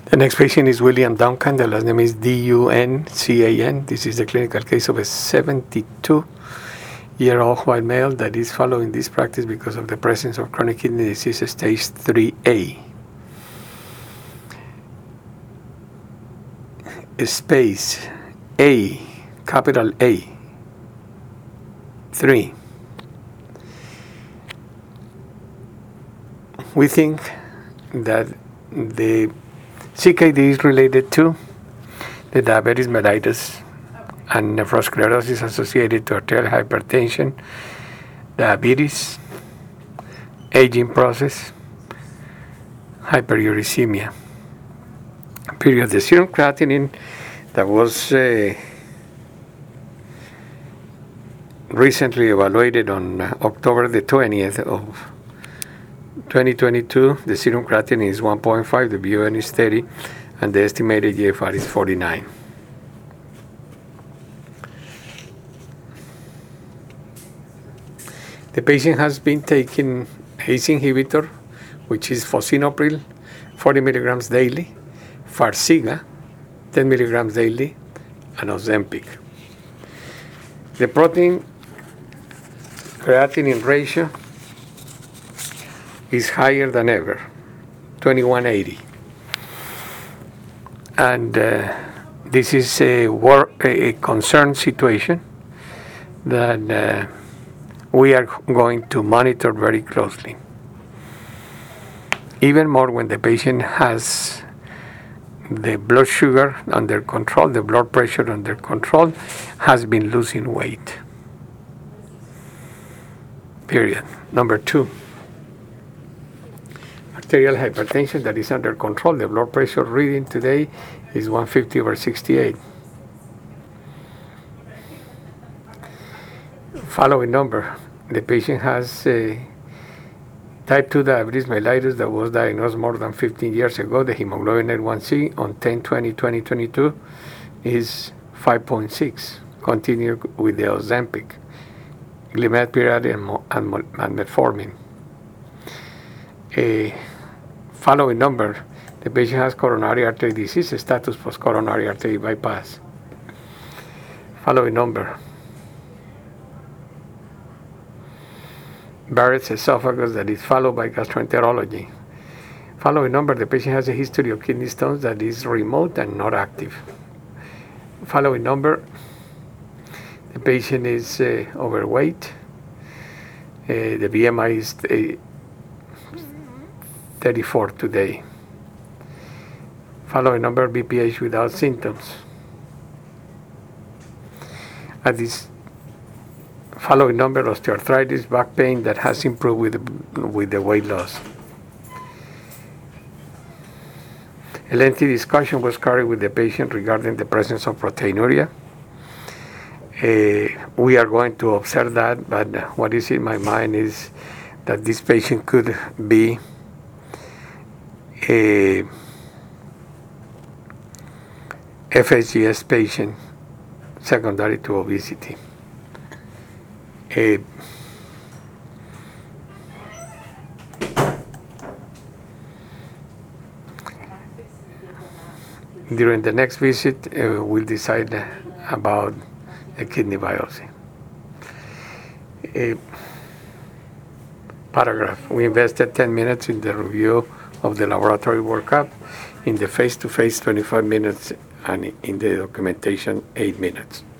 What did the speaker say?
The next patient is William Duncan. The last name is Duncan. This is the clinical case of a 72-year-old white male that is following this practice because of the presence of chronic kidney disease stage 3A. Space A, capital A, 3. We think that the CKD is related to the diabetes mellitus and nephrosclerosis associated to arterial hypertension, diabetes, aging process, hyperuricemia. Period. The serum creatinine that was recently evaluated on October the 20th of 2022, the serum creatinine is 1.5, the BUN is 30, and the estimated GFR is 49. The patient has been taking ACE inhibitor, which is fosinopril, 40 milligrams daily, Farxiga, 10 milligrams daily, and Ozempic. The protein creatinine ratio is higher than ever, 2180. And this is a concerned situation that we are going to monitor very closely. Even more when the patient has the blood sugar under control, the blood pressure under control, has been losing weight. Period. Number 2. Arterial hypertension that is under control. The blood pressure reading today is 150/68. Following number. The patient has type 2 diabetes mellitus that was diagnosed more than 15 years ago. The hemoglobin A1C on 10/20/2022 is 5.6. Continue with the Ozempic, glimepiride, and metformin. Following number, the patient has coronary artery disease, status post-coronary artery bypass. Following number, Barrett's esophagus that is followed by gastroenterology. Following number, the patient has a history of kidney stones that is remote and not active. Following number, the patient is overweight. The BMI is 34 today. Following number, BPH without symptoms. At this following number, osteoarthritis, back pain that has improved with the weight loss. A lengthy discussion was carried with the patient regarding the presence of proteinuria. We are going to observe that, but what is in my mind is that this patient could be a FSGS patient secondary to obesity. During the next visit, we'll decide about a kidney biopsy. Paragraph. We invested 10 minutes in the review of the laboratory workup, in the face-to-face 25 minutes, and in the documentation 8 minutes.